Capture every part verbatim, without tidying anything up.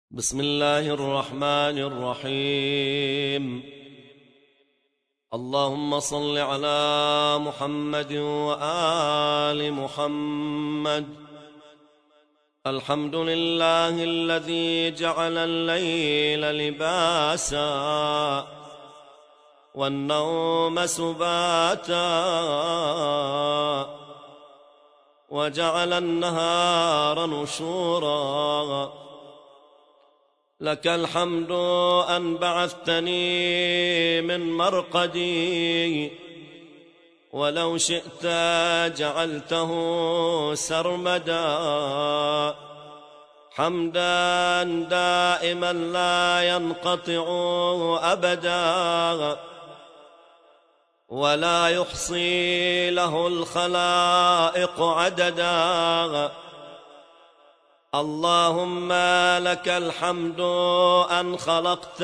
بسم الله الرحمن الرحيم. اللهم صل على محمد وآل محمد. الحمد لله الذي جعل الليل لباسا والنوم سباتا وجعل النهار نشورا. لك الحمد أن بعثتني من مرقدي، ولو شئت جعلته سرمدا. حمدا دائما لا ينقطع أبدا، ولا يحصي له الخلائق عددا. اللهم لك الحمد أن خلقت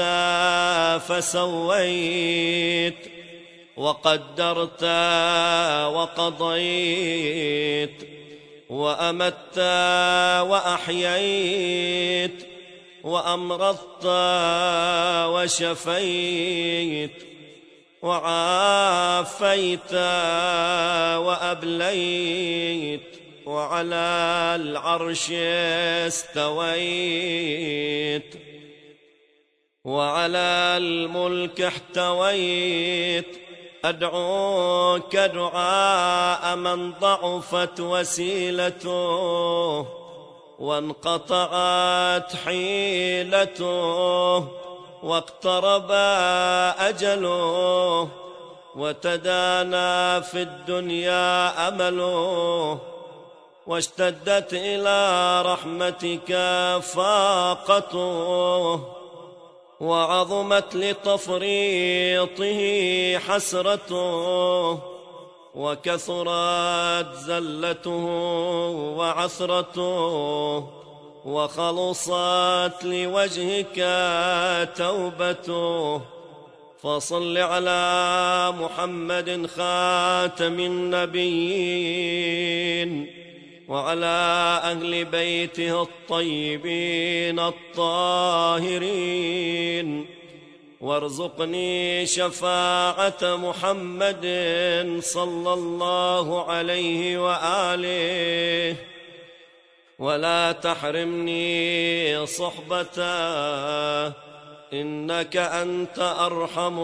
فسويت، وقدرت وقضيت، وأمت وأحييت، وأمرضت وشفيت، وعافيت وأبليت، وعلى العرش استويت، وعلى الملك احتويت. أدعوك دعاء من ضعفت وسيلته وانقطعت حيلته، واقترب أجله، وتدانى في الدنيا أمله، واشتدت إلى رحمتك فاقته، وعظمت لتفريطه حسرته، وكثرت زلته وعثرته، وخلصت لوجهك توبته. فصل على محمد خاتم النبيين، وعلى أهل بيته الطيبين الطاهرين، وارزقني شفاعة محمد صلى الله عليه وآله، ولا تحرمني صحبته، إنك أنت أرحم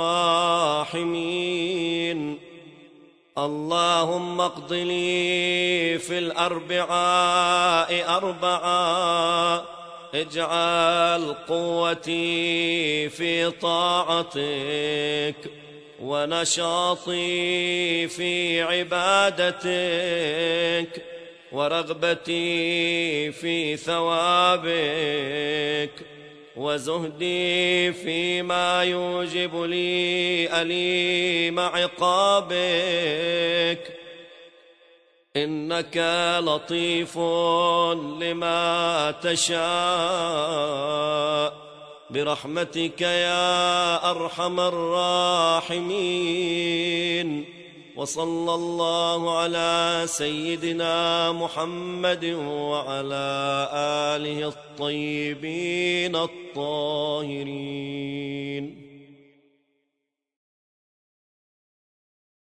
الراحمين. اللهم اقض لي في الأربعاء أربعا، اجعل قوتي في طاعتك، ونشاطي في عبادتك، ورغبتي في ثوابك، وزهدي فيما يوجب لي أليم عقابك. إنك لطيف لما تشاء، برحمتك يا أرحم الراحمين. وصلى الله على سيدنا محمد وعلى آله الطيبين الطاهرين.